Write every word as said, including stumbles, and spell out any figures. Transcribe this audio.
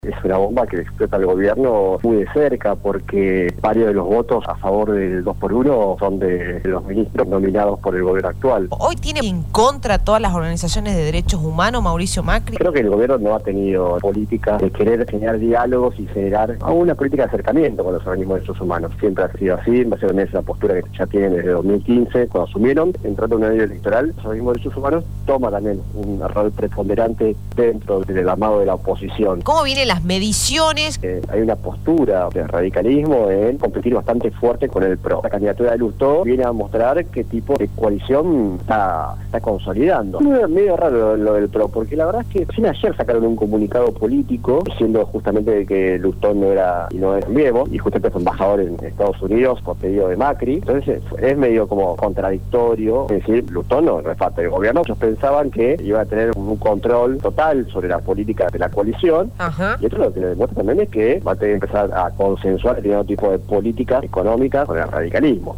Es una bomba que explota el gobierno muy de cerca porque varios de los votos a favor del dos por uno son de los ministros nominados por el gobierno actual. ¿Hoy tiene en contra todas las organizaciones de derechos humanos Mauricio Macri? Creo que el gobierno no ha tenido política de querer generar diálogos y generar una política de acercamiento con los organismos de derechos humanos. Siempre ha sido así, básicamente es la postura que ya tienen desde dos mil quince, cuando asumieron, entrando en un año electoral. Los organismos de derechos humanos toman también un rol preponderante dentro del armado de la oposición. ¿Cómo vienen las mediciones? Eh, hay una postura de radicalismo en competir bastante fuerte con el P R O. La candidatura de Lustó viene a mostrar qué tipo de coalición está, está consolidando. Medio, medio raro lo, lo del P R O, porque la verdad es que recién ayer sacaron un comunicado político diciendo justamente que Lustó no era y no era Viemo, y justamente fue embajador en Estados Unidos por pedido de Macri. Entonces es, es medio como contradictorio, es decir, Lustó no es parte del gobierno. Ellos pensaban que iba a tener un control total sobre la política de la coalición. Ajá. Y esto lo que le demuestra también es que va a tener que empezar a consensuar determinado tipo de políticas económicas con el radicalismo.